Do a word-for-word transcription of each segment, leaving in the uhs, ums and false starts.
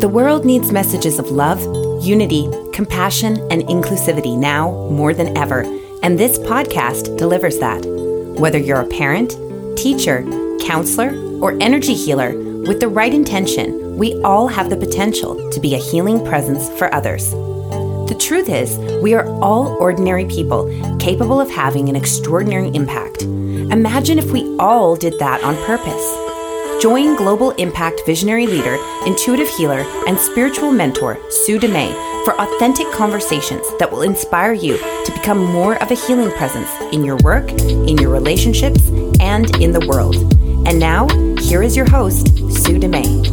The world needs messages of love, unity, compassion, and inclusivity now more than ever, and this podcast delivers that. Whether you're a parent, teacher, counselor, or energy healer, with the right intention, we all have the potential to be a healing presence for others. The truth is, we are all ordinary people capable of having an extraordinary impact. Imagine if we all did that on purpose. Join Global Impact Visionary Leader, Intuitive Healer, and Spiritual Mentor, Sue Dumais, for authentic conversations that will inspire you to become more of a healing presence in your work, in your relationships, and in the world. And now, here is your host, Sue Dumais.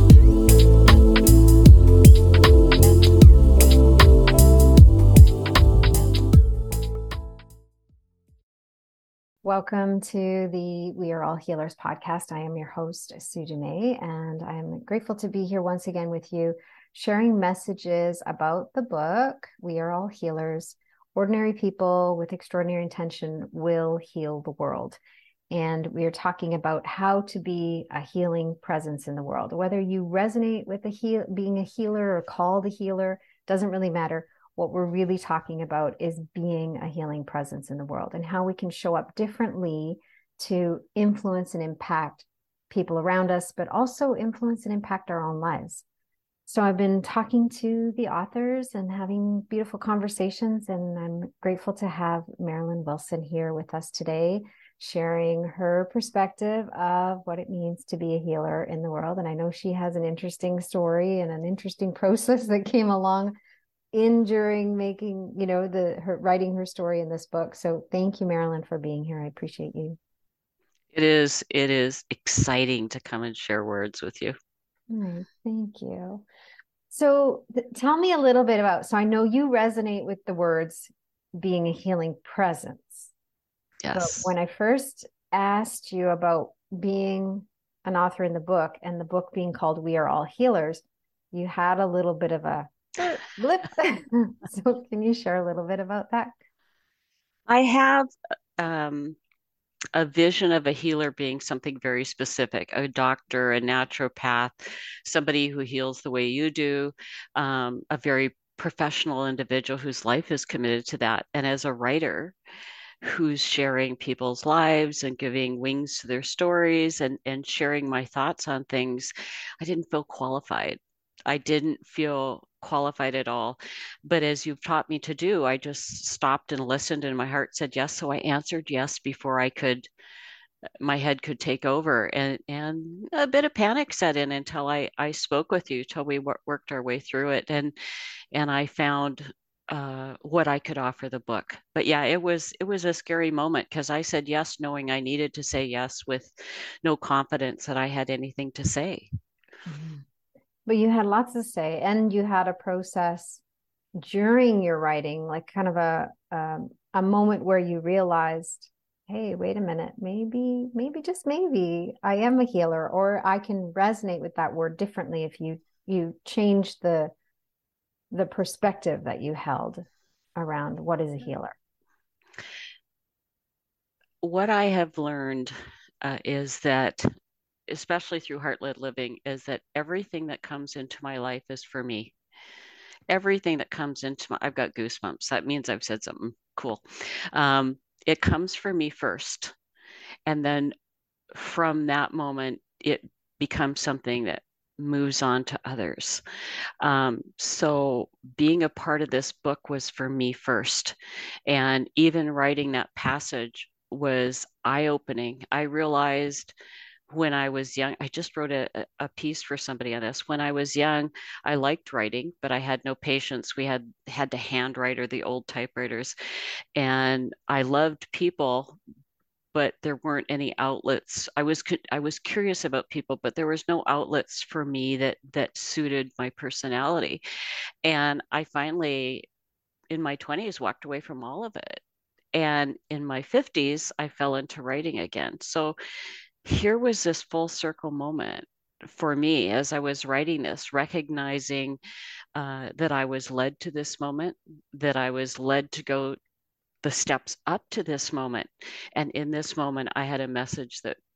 Welcome to the We Are All Healers podcast. I am your host, Sue Dumais, and I'm grateful to be here once again with you, sharing messages about the book, We Are All Healers. Ordinary people with extraordinary intention will heal the world. And we are talking about how to be a healing presence in the world. Whether you resonate with the heal, being a healer or called a healer, doesn't really matter. What we're really talking about is being a healing presence in the world and how we can show up differently to influence and impact people around us, but also influence and impact our own lives. So I've been talking to the authors and having beautiful conversations, and I'm grateful to have Marilyn Wilson here with us today, sharing her perspective of what it means to be a healer in the world. And I know she has an interesting story and an interesting process that came along in during making, you know, the her writing her story in this book. So thank you, Marilyn, for being here. I appreciate you. It is, it is exciting to come and share words with you. Right, thank you. So th- tell me a little bit about, so I know you resonate with the words being a healing presence. Yes. But when I first asked you about being an author in the book and the book being called We Are All Healers, you had a little bit of a blip. So can you share a little bit about that? I have um, a vision of a healer being something very specific, a doctor, a naturopath, somebody who heals the way you do, um, a very professional individual whose life is committed to that. And as a writer who's sharing people's lives and giving wings to their stories and, and sharing my thoughts on things, I didn't feel qualified. I didn't feel qualified at all. But as you've taught me to do, I just stopped and listened, and my heart said yes. So I answered yes before I could, my head could take over. And, and a bit of panic set in until I, I spoke with you, till we w- worked our way through it. And, and I found uh, what I could offer the book. But yeah, it was, it was a scary moment because I said yes, knowing I needed to say yes with no confidence that I had anything to say. Mm-hmm. But you had lots to say, and you had a process during your writing, like kind of a um, a moment where you realized, hey, wait a minute, maybe, maybe just maybe I am a healer, or I can resonate with that word differently if you you change the the perspective that you held around what is a healer. What I have learned uh, is that, especially through Heart-Led Living, is that everything that comes into my life is for me. Everything that comes into my, I've got goosebumps. That means I've said something cool. Um, it comes for me first. And then from that moment, it becomes something that moves on to others. Um, so being a part of this book was for me first. And even writing that passage was eye-opening. I realized when I was young, I just wrote a, a piece for somebody on this. When I was young, I liked writing, but I had no patience. We had had to handwrite, or the old typewriters. And I loved people, but there weren't any outlets. I was I was curious about people, but there was no outlets for me that that suited my personality. And I finally, in my twenties, walked away from all of it. And in my fifties, I fell into writing again. So here was this full circle moment for me as I was writing this, recognizing uh, that I was led to this moment, that I was led to go the steps up to this moment. And in this moment, I had a message that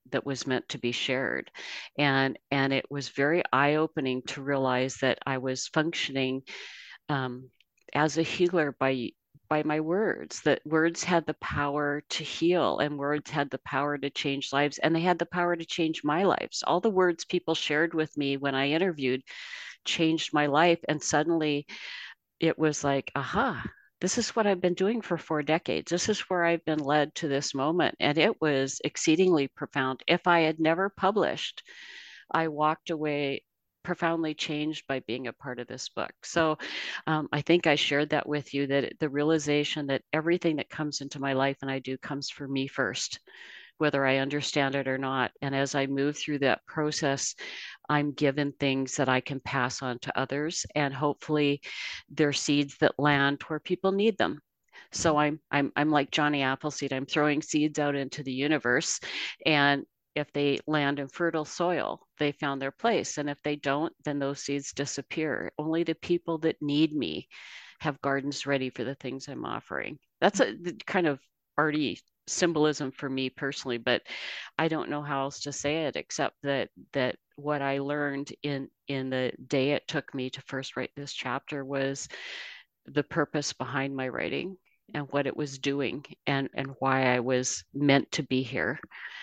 that was meant to be shared. And, and it was very eye-opening to realize that I was functioning um, as a healer by by my words, that words had the power to heal and words had the power to change lives, and they had the power to change my lives. All the words people shared with me when I interviewed changed my life. And suddenly it was like, aha, this is what I've been doing for four decades. This is where I've been led to this moment. And it was exceedingly profound. If I had never published, I walked away profoundly changed by being a part of this book. So um, I think I shared that with you, that the realization that everything that comes into my life and I do comes for me first, whether I understand it or not. And as I move through that process, I'm given things that I can pass on to others, and hopefully they're seeds that land where people need them. So I'm I'm I'm like Johnny Appleseed. I'm throwing seeds out into the universe, and if they land in fertile soil, they found their place. And if they don't, then those seeds disappear. Only the people that need me have gardens ready for the things I'm offering. That's a kind of arty symbolism for me personally, but I don't know how else to say it except that that what I learned in in the day it took me to first write this chapter was the purpose behind my writing and what it was doing, and and why I was meant to be here.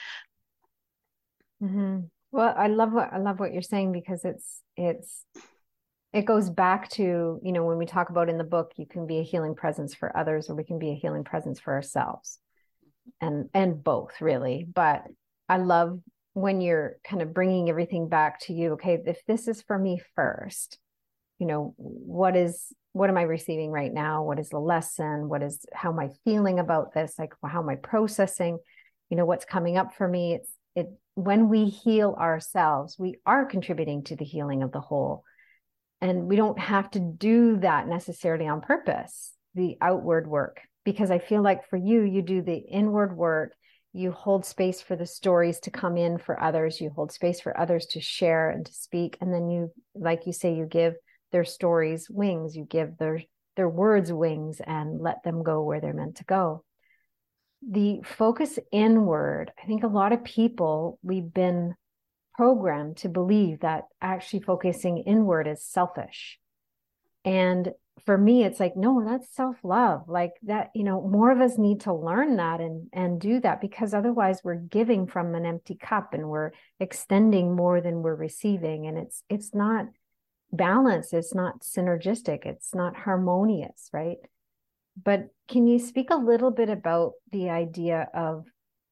Mm-hmm. Well, I love what I love what you're saying, because it's it's it goes back to, you know, when we talk about in the book, you can be a healing presence for others, or we can be a healing presence for ourselves, and and both really. But I love when you're kind of bringing everything back to you. Okay, if this is for me first, you know, what is what am I receiving right now? What is the lesson? What is how am I feeling about this? Like, how am I processing? You know, what's coming up for me? It's it when we heal ourselves, we are contributing to the healing of the whole. And we don't have to do that necessarily on purpose, the outward work, because I feel like for you, you do the inward work, you hold space for the stories to come in for others, you hold space for others to share and to speak. And then you, like you say, you give their stories wings, you give their, their words wings and let them go where they're meant to go. The focus inward, I think a lot of people, we've been programmed to believe that actually focusing inward is selfish. And for me, it's like, no, that's self-love. Like that, you know, more of us need to learn that and, and do that, because otherwise we're giving from an empty cup and we're extending more than we're receiving. And it's, it's not balanced. It's not synergistic. It's not harmonious, right? But can you speak a little bit about the idea of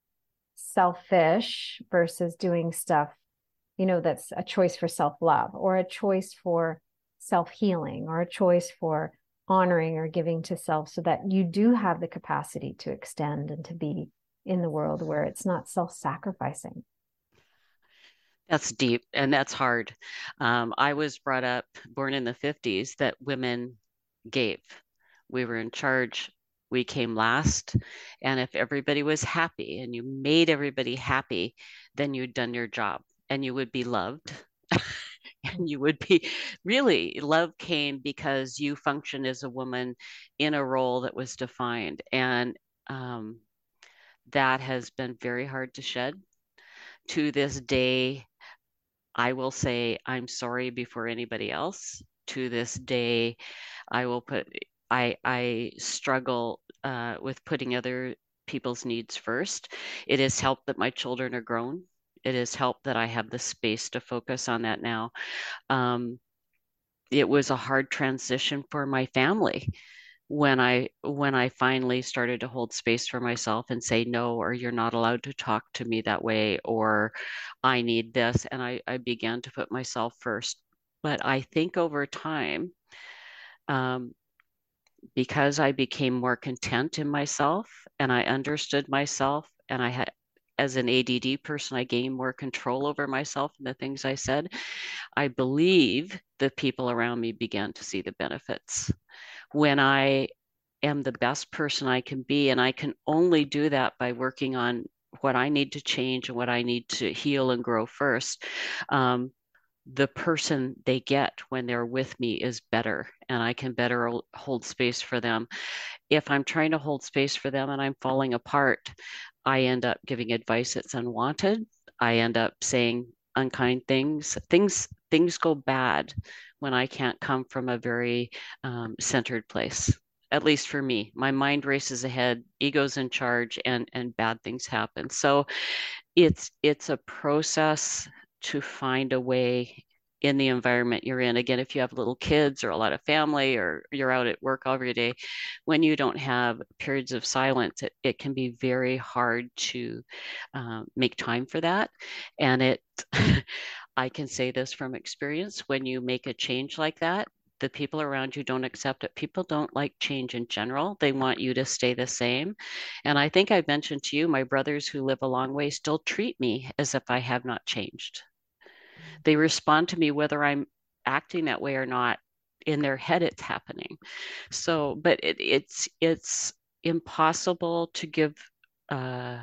selfish versus doing stuff, you know, that's a choice for self-love, or a choice for self-healing, or a choice for honoring or giving to self, so that you do have the capacity to extend and to be in the world where it's not self-sacrificing? That's deep and that's hard. Um, I was brought up, born in the fifties, that women gave. We were in charge. We came last. And if everybody was happy and you made everybody happy, then you'd done your job and you would be loved. And you would be really, love came because you functioned as a woman in a role that was defined. And um, that has been very hard to shed. To this day, I will say I'm sorry before anybody else. To this day, I will put, I, I struggle uh, with putting other people's needs first. It has helped that my children are grown. It has helped that I have the space to focus on that now. Um, it was a hard transition for my family when I when I finally started to hold space for myself and say no, or you're not allowed to talk to me that way, or I need this. And I, I began to put myself first. But I think over time, um, because I became more content in myself and I understood myself, and I had, as an A D D person, I gained more control over myself and the things I said. I believe the people around me began to see the benefits. When I am the best person I can be, and I can only do that by working on what I need to change and what I need to heal and grow first, um, the person they get when they're with me is better, and I can better hold space for them. If I'm trying to hold space for them and I'm falling apart, I end up giving advice that's unwanted. I end up saying unkind things. Things things go bad when I can't come from a very um, centered place. At least for me, my mind races ahead, ego's in charge, and and bad things happen. So it's it's a process to find a way in the environment you're in. Again, if you have little kids or a lot of family or you're out at work every day, when you don't have periods of silence, it, it can be very hard to um, make time for that. And it, I can say this from experience, when you make a change like that, the people around you don't accept it. People don't like change in general. They want you to stay the same. And I think I mentioned to you, my brothers who live a long way still treat me as if I have not changed. They respond to me whether I'm acting that way or not. In their head, it's happening. So, but it, it's it's impossible to give uh,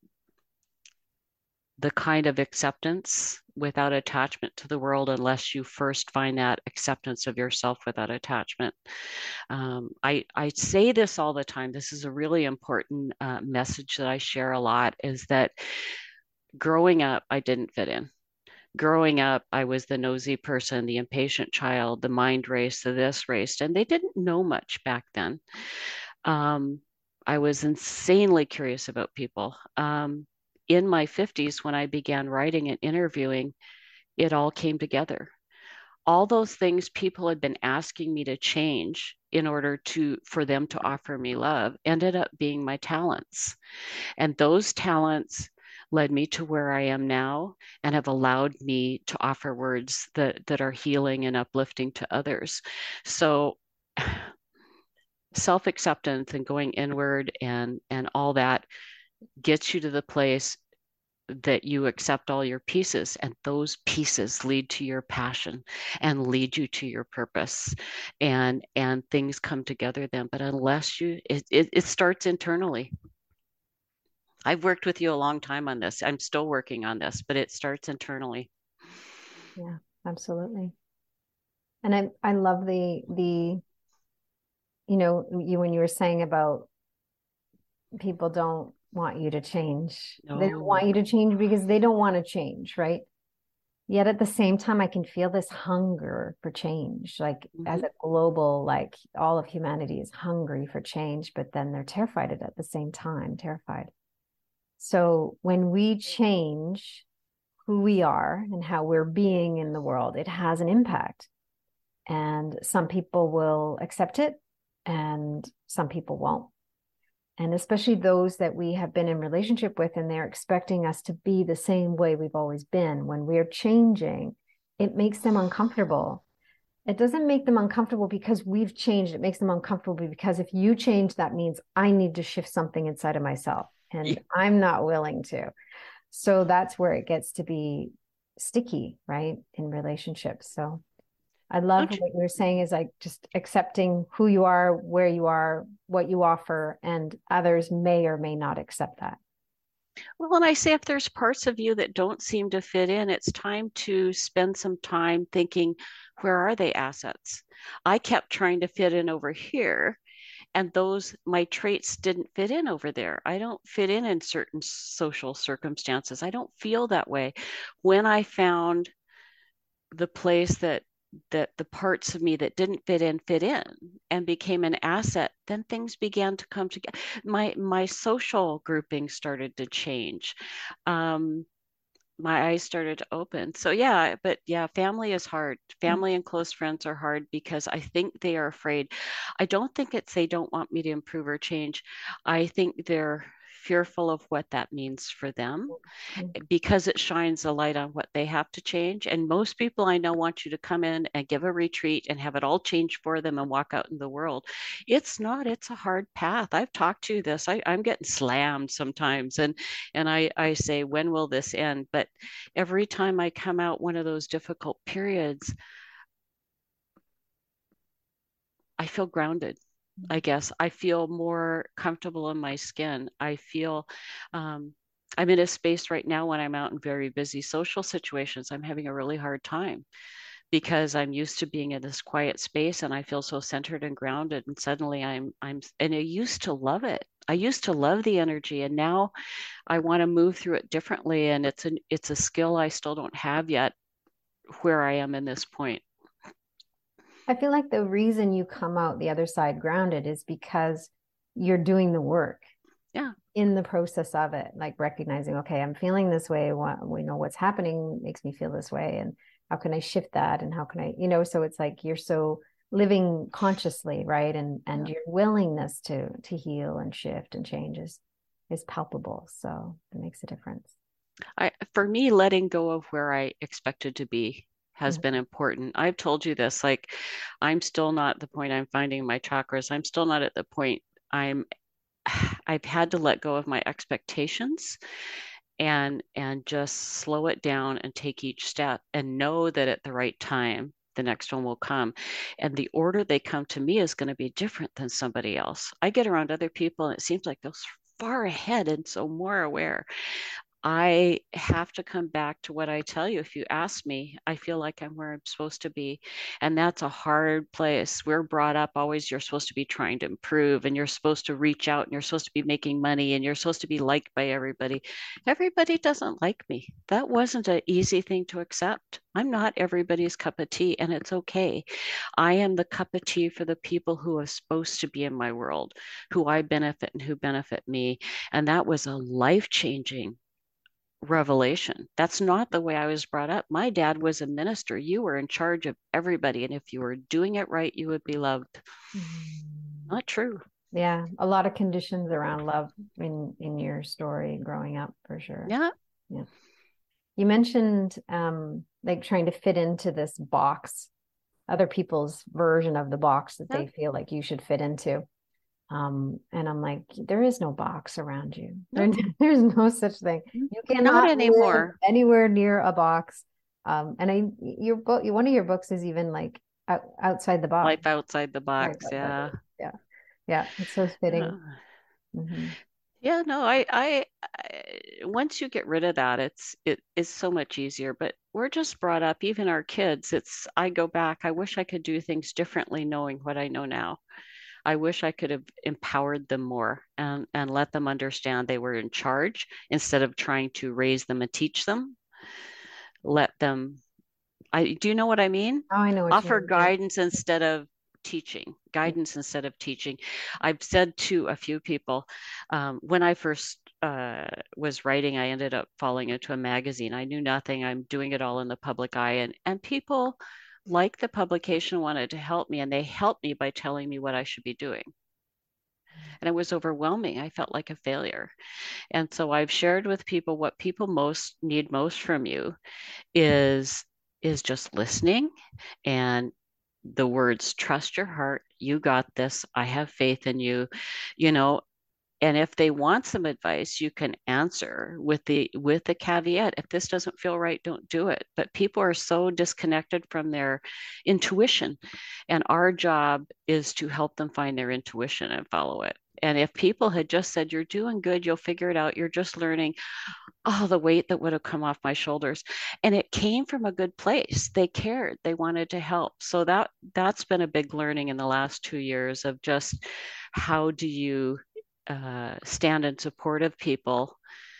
the kind of acceptance without attachment to the world unless you first find that acceptance of yourself without attachment. Um, I, I say this all the time. This is a really important uh, message that I share a lot, is that growing up, I didn't fit in. Growing up, I was the nosy person, the impatient child, the mind race, the this race, and they didn't know much back then. Um, I was insanely curious about people. Um, in my fifties, when I began writing and interviewing, it all came together. All those things people had been asking me to change in order to for them to offer me love ended up being my talents. And those talents led me to where I am now and have allowed me to offer words that, that are healing and uplifting to others. So self-acceptance and going inward and, and all that gets you to the place that you accept all your pieces, and those pieces lead to your passion and lead you to your purpose, and and things come together then. But unless you it, it, it starts internally. I've worked with you a long time on this. I'm still working on this, but it starts internally. Yeah, absolutely. And I I love the the you know, you when you were saying about people don't want you to change. No. They don't want you to change because they don't want to change, right? Yet at the same time, I can feel this hunger for change. Like mm-hmm. as a global, like all of humanity is hungry for change, but then they're terrified at the same time, terrified. So when we change who we are and how we're being in the world, it has an impact. And some people will accept it and some people won't. And especially those that we have been in relationship with and they're expecting us to be the same way we've always been. When we're changing, it makes them uncomfortable. It doesn't make them uncomfortable because we've changed. It makes them uncomfortable because if you change, that means I need to shift something inside of myself and yeah. I'm not willing to. So that's where it gets to be sticky, right? In relationships. So I love okay. what you're saying is like just accepting who you are, where you are, what you offer, and others may or may not accept that. Well, and I say if there's parts of you that don't seem to fit in, it's time to spend some time thinking, where are they assets? I kept trying to fit in over here, and those, my traits didn't fit in over there. I don't fit in in certain social circumstances. I don't feel that way. When I found the place that that the parts of me that didn't fit in fit in and became an asset, then things began to come together. My my social grouping started to change. Um, my eyes started to open. So yeah, but yeah, family is hard. Family and close friends are hard because I think they are afraid. I don't think it's they don't want me to improve or change. I think they're fearful of what that means for them because it shines a light on what they have to change. And most people I know want you to come in and give a retreat and have it all changed for them and walk out in the world. It's not, it's a hard path. I've talked to this. I, I'm getting slammed sometimes. And, and I, I say, when will this end? But every time I come out one of those difficult periods, I feel grounded. I guess I feel more comfortable in my skin. I feel um, I'm in a space right now when I'm out in very busy social situations. I'm having a really hard time because I'm used to being in this quiet space and I feel so centered and grounded. And suddenly I'm, I'm, and I used to love it. I used to love the energy, and now I want to move through it differently. And it's a it's a skill I still don't have yet where I am in this point. I feel like the reason you come out the other side grounded is because you're doing the work. Yeah. In the process of it, like recognizing, okay, I'm feeling this way. What, we know what's happening makes me feel this way. And how can I shift that? And how can I, you know, so it's like you're so living consciously, right? And and yeah. your willingness to to heal and shift and change is, is palpable. So it makes a difference. I, for me, letting go of where I expected to be has mm-hmm. been important. I've told you this, like, I'm still not at the point I'm finding my chakras. I'm still not at the point I'm, I've had to let go of my expectations and, and just slow it down and take each step and know that at the right time, the next one will come. And the order they come to me is going to be different than somebody else. I get around other people and it seems like they're far ahead and so more aware. I have to come back to what I tell you. If you ask me, I feel like I'm where I'm supposed to be. And that's a hard place. We're brought up always, you're supposed to be trying to improve and you're supposed to reach out and you're supposed to be making money and you're supposed to be liked by everybody. Everybody doesn't like me. That wasn't an easy thing to accept. I'm not everybody's cup of tea, and it's okay. I am the cup of tea for the people who are supposed to be in my world, who I benefit and who benefit me. And that was a life-changing revelation. That's not the way I was brought up. My dad was a minister. You were in charge of everybody. And if you were doing it right, you would be loved. Mm-hmm. Not true. Yeah. A lot of conditions around love in, in your story growing up, for sure. Yeah. Yeah. You mentioned um, like trying to fit into this box, other people's version of the box that yeah. they feel like you should fit into. Um, and I'm like, there is no box around you. There, there's no such thing. You cannot Not anymore. live anywhere near a box. Um, and I, your book, one of your books is even like out, outside the box. Life outside the box. Life yeah. Outside the, yeah. Yeah. It's so fitting. Uh, mm-hmm. Yeah, no, I, I, I, once you get rid of that, it's, it is so much easier, but we're just brought up, even our kids, it's, I go back, I wish I could do things differently knowing what I know now. I wish I could have empowered them more and, and let them understand they were in charge instead of trying to raise them and teach them. Let them, I do you know what I mean? Oh, I know. What Offer you guidance instead of teaching, guidance mm-hmm. instead of teaching. I've said to a few people, um, when I first uh, was writing, I ended up falling into a magazine. I knew nothing. I'm doing it all in the public eye. And, and people like the publication wanted to help me, and they helped me by telling me what I should be doing. And it was overwhelming. I felt like a failure. And so I've shared with people what people most need most from you is, is just listening and the words, trust your heart, you got this, I have faith in you, you know. And if they want some advice, you can answer with the with the caveat, if this doesn't feel right, don't do it. But people are so disconnected from their intuition. And our job is to help them find their intuition and follow it. And if people had just said, you're doing good, you'll figure it out, you're just learning, oh, the weight that would have come off my shoulders. And it came from a good place. They cared, they wanted to help. So that that's been a big learning in the last two years of just how do you Uh, stand in support of people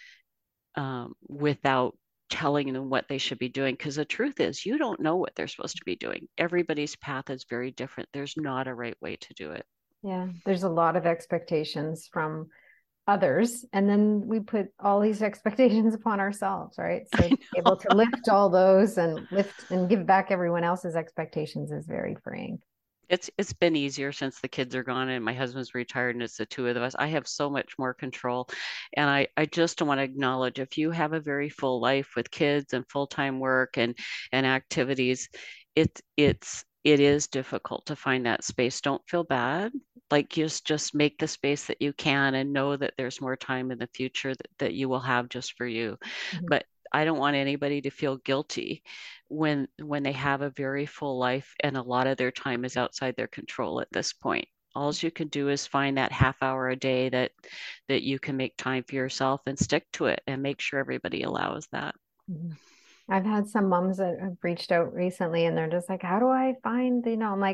um, without telling them what they should be doing. Because the truth is, you don't know what they're supposed to be doing. Everybody's path is very different. There's not a right way to do it. Yeah, there's a lot of expectations from others. And then we put all these expectations upon ourselves, right? So able to lift all those and lift and give back everyone else's expectations is very freeing. It's it's been easier since the kids are gone and my husband's retired and it's the two of us. I have so much more control. And I, I just want to acknowledge, if you have a very full life with kids and full-time work and, and activities, it, it's, it is difficult to find that space. Don't feel bad. Like just, just make the space that you can and know that there's more time in the future that, that you will have just for you. Mm-hmm. But I don't want anybody to feel guilty when when they have a very full life and a lot of their time is outside their control at this point. All you can do is find that half hour a day that that you can make time for yourself and stick to it and make sure everybody allows that. Mm-hmm. I've had some moms that have reached out recently and they're just like, how do I find, you know, I'm like,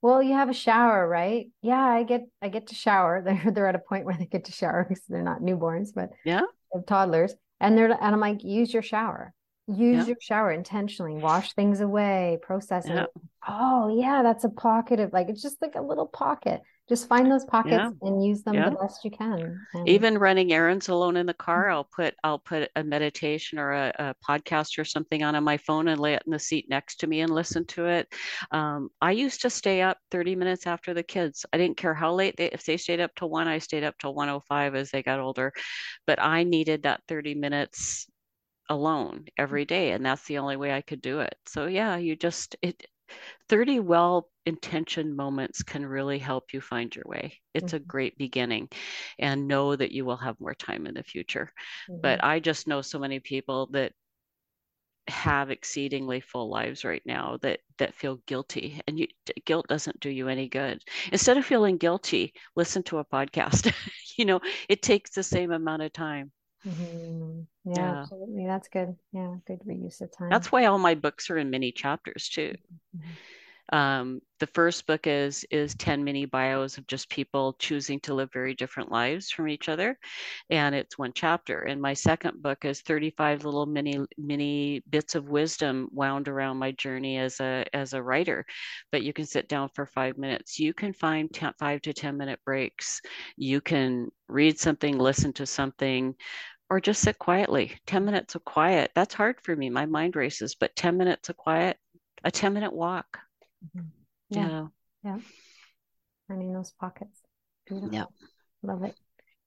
well, you have a shower, right? Yeah, I get I get to shower. They're they're at a point where they get to shower because they're not newborns, but Yeah. they're toddlers. And they're and I'm like, use your shower. Use Yeah. your shower intentionally. Wash things away, process Yeah. it. Oh, yeah, that's a pocket of like it's just like a little pocket. Just find those pockets Yeah. and use them Yeah. the best you can. And Even running errands alone in the car, I'll put I'll put a meditation or a, a podcast or something on on my phone and lay it in the seat next to me and listen to it. Um, I used to stay up thirty minutes after the kids. I didn't care how late they if they stayed up till one, I stayed up till one oh five as they got older. But I needed that thirty minutes alone every day, and that's the only way I could do it. So yeah, you just it thirty well-intentioned moments can really help you find your way. It's a great beginning, and know that you will have more time in the future. Mhm. But I just know so many people that have exceedingly full lives right now that that feel guilty, and you, guilt doesn't do you any good. Instead of feeling guilty, listen to a podcast. You know, it takes the same amount of time. Mhm. Yeah, Yeah. absolutely. That's good. Yeah, good reuse of time. That's why all my books are in mini chapters too. Mhm. Um, the first book is is ten mini bios of just people choosing to live very different lives from each other, and it's one chapter. And my second book is thirty-five little mini mini bits of wisdom wound around my journey as a as a writer. But you can sit down for five minutes. You can find ten, five to ten minute breaks. You can read something, listen to something, or just sit quietly. ten minutes of quiet. That's hard for me. My mind races, but ten minutes of quiet, a ten minute walk. Mhm. Yeah. Yeah. Yeah. Finding those pockets. Beautiful. Yeah. Love it.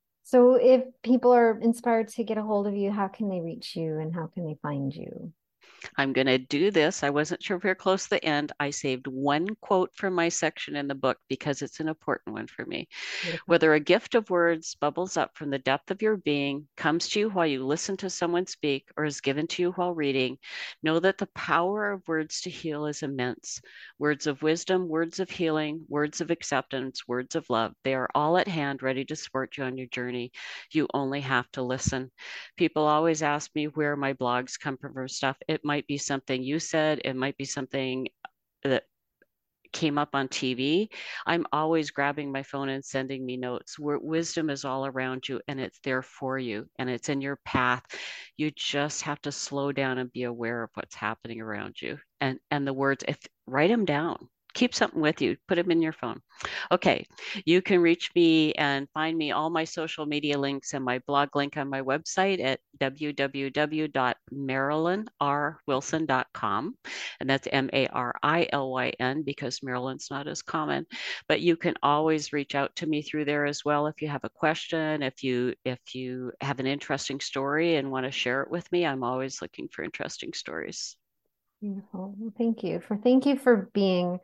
So if people are inspired to get a hold of you, how can they reach you and how can they find you? I'm going to do this. I wasn't sure if we we're close to the end. I saved one quote from my section in the book because it's an important one for me. Beautiful. Whether a gift of words bubbles up from the depth of your being, comes to you while you listen to someone speak, or is given to you while reading, know that the power of words to heal is immense. Words of wisdom, words of healing, words of acceptance, words of love, they are all at hand, ready to support you on your journey. You only have to listen. People always ask me where my blogs come from or stuff. It might be something you said. It might be something that came up on T V. I'm always grabbing my phone and sending me notes. Where wisdom is all around you and it's there for you and it's in your path. You just have to slow down and be aware of what's happening around you. And and the words, if write them down. Keep something with you. Put them in your phone. Okay. You can reach me and find me all my social media links and my blog link on my website at w w w dot marilyn r wilson dot com. And that's M A R I L Y N because Marilyn's not as common. But you can always reach out to me through there as well if you have a question, if you if you have an interesting story and want to share it with me. I'm always looking for interesting stories. Beautiful. Well, thank you for thank you for being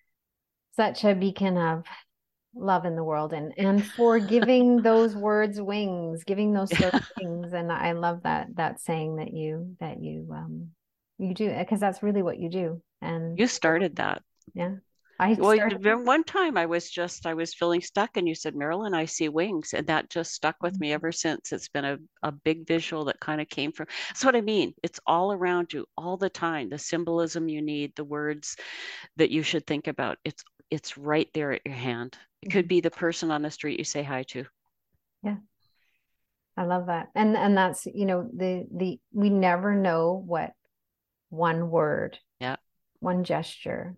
such a beacon of love in the world and and for giving those words wings, giving those wings. And I love that that saying that you that you um you do, because that's really what you do. And you started that. Yeah. I well, started... one time I was just I was feeling stuck and you said, Marilyn, I see wings, and that just stuck with me ever since. It's been a, a big visual that kind of came from. That's what I mean. It's all around you all the time. The symbolism you need, the words that you should think about. It's it's right there at your hand. It could be the person on the street you say hi to. Yeah. I love that. And and that's, you know, the the we never know what one word, yeah, one gesture,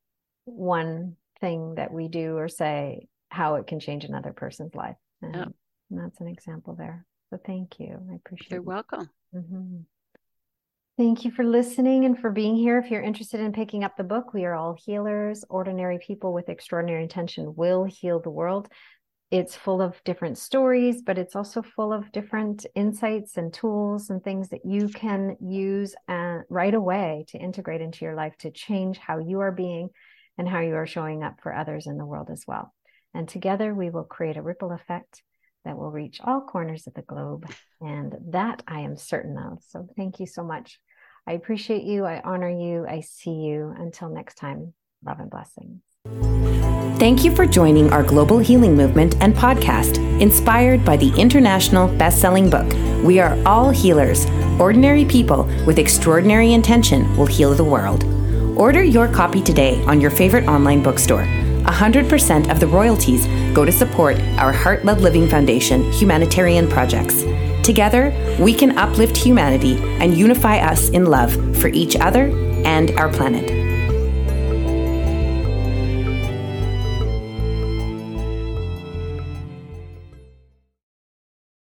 one thing that we do or say, how it can change another person's life. And, yeah. and that's an example there. So thank you. I appreciate it. You're welcome. Mm-hmm. Thank you for listening and for being here. If you're interested in picking up the book, We Are All Healers, Ordinary People with Extraordinary Intention Will Heal the World. It's full of different stories, but it's also full of different insights and tools and things that you can use uh, right away to integrate into your life to change how you are being and how you are showing up for others in the world as well. And together we will create a ripple effect that will reach all corners of the globe. And that I am certain of. So thank you so much. I appreciate you. I honor you. I see you. Until next time, love and blessings. Thank you for joining our global healing movement and podcast, inspired by the international best-selling book, We Are All Healers. Ordinary people with extraordinary intention will heal the world. Order your copy today on your favorite online bookstore. one hundred percent of the royalties go to support our Heart Led Living Foundation humanitarian projects. Together, we can uplift humanity and unify us in love for each other and our planet.